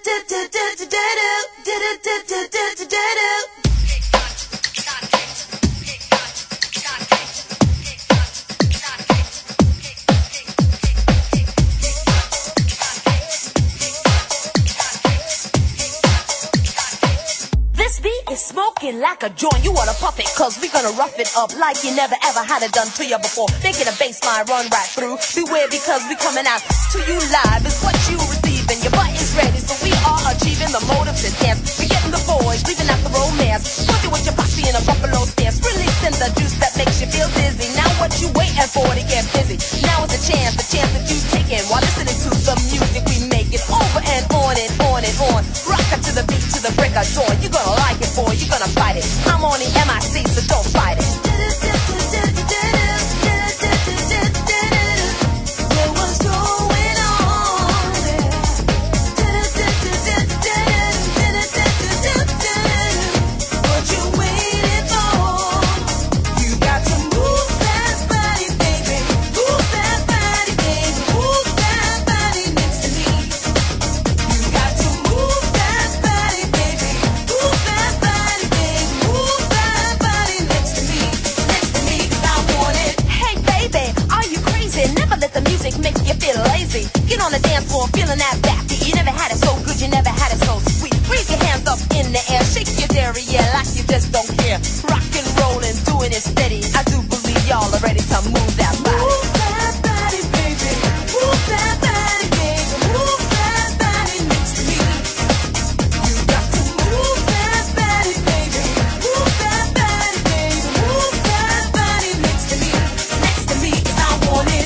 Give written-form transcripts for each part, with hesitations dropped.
Like a joint, you wanna puff it, cause we gonna rough it up like you never ever had it done to you before. Making a baseline run right through. Beware because we coming out to you live is what you receiving. Your butt is ready, so we are achieving the motive to dance. We getting the boys, leaving out the romance. Pussy with your posse in a buffalo stance. Releasing the juice that makes you feel dizzy. Now what you waiting for to get busy? Now is the chance that you taking while listening to the music we make it over and on and on and on. Rock it to the beat, to the break of dawn. You're gonna like it, boy, you're gonna fight it. I'm on the MIC, so don't fight it. What's going on there? What you waiting for? You got to move that body, baby. Move that body, baby. Move that body next to me. You got to move that body, baby. Move that body, baby. Move that body next to me. Next to me, 'cause I want it. Hey, baby, are you crazy? Never let the music make you feel lazy. Get on the dance floor, feeling that backbeat. You never had it so good, you never had it so sweet. Raise your hands up in the air, shake your derriere like you just don't care. Rock and rollin', doing it steady. I do believe y'all are ready to move that body. Move that body, baby. Move that body, baby. Move that body next to me. You got to move that body, baby. Move that body, baby. Move that body next to me. Next to me, 'cause I want it.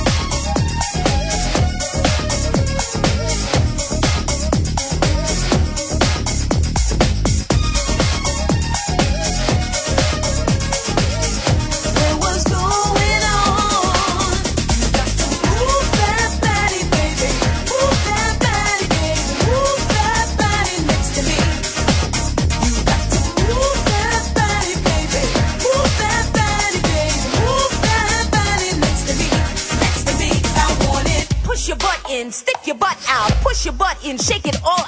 What's going on? You got to move that body, baby. Move that body, baby. Move that body next to me. You got to move that body, baby. Move that body, baby. Move that body next to me. Next to me, 'cause I want it. Push your butt in, stick your butt out. Push your butt in, shake it all